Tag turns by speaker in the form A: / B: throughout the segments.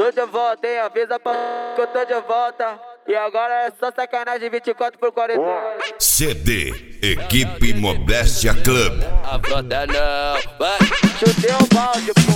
A: Tô de volta, hein? Avisa pra que eu tô de volta. E agora é só sacanagem 24/48.
B: CD Equipe Modéstia Club.
C: A frota não vai.
A: Chutei o balde, pô.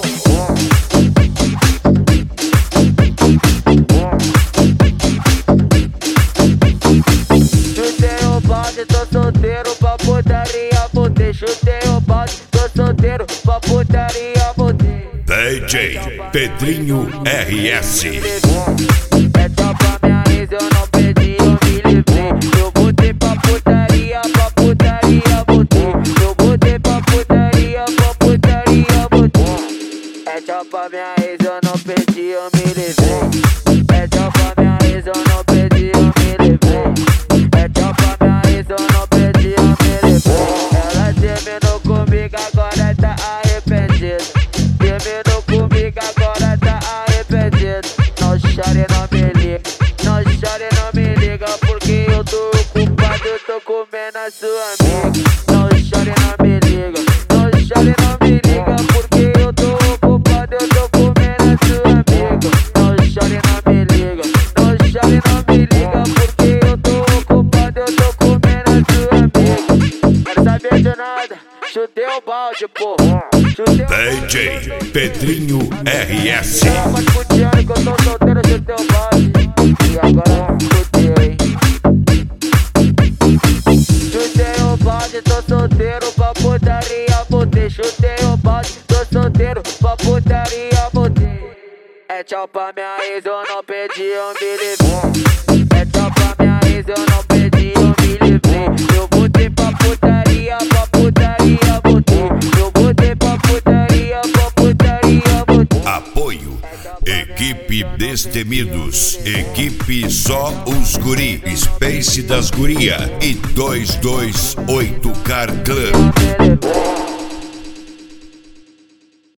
A: Chutei o balde, tô solteiro pra putaria, voltei. Chutei o balde, tô solteiro pra putaria, voltei.
B: DJ Pedrinho RS.
A: É só pra minha ex, eu não perdi, eu me livrei. Eu botei pra putaria, voltei. Eu botei pra putaria, voltei. É só pra minha ex, eu não perdi, eu me livrei. É só pra minha ex, eu não perdi, eu me livrei. É só pra minha ex, eu não perdi, eu me livrei. Ela terminou comigo, agora tá arrependida. Terminou comigo, agora tá arrependido. Não chore, não me liga. Não chore, não me liga, porque eu tô ocupado, eu tô comendo a sua amiga. Não chore, não me liga. Não chore, não me liga, porque eu tô ocupado, eu tô comendo a sua amiga. Não chore, não me liga. Não chore, não me liga, porque eu tô ocupado, eu tô comendo a sua amiga. Quero saber de nada, chutei o balde, pô.
B: DJ Pedrinho RS.
A: Mas fudiando que eu tô solteiro, chutei o balde. E agora fudeu, hein? Chutei o balde, tô solteiro pra putaria, voltei. Chutei o balde, tô solteiro pra putaria, voltei. É tchau pra minha ex, eu não perdi, eu me livrei. É tchau pra minha ex, eu não perdi, eu me livrei. Eu botei pra putaria, voltei. Eu botei pra putaria, voltei.
B: Apoio Equipe Destemidos, Equipe Só os Guri, Space das Guria e 228 Car Club.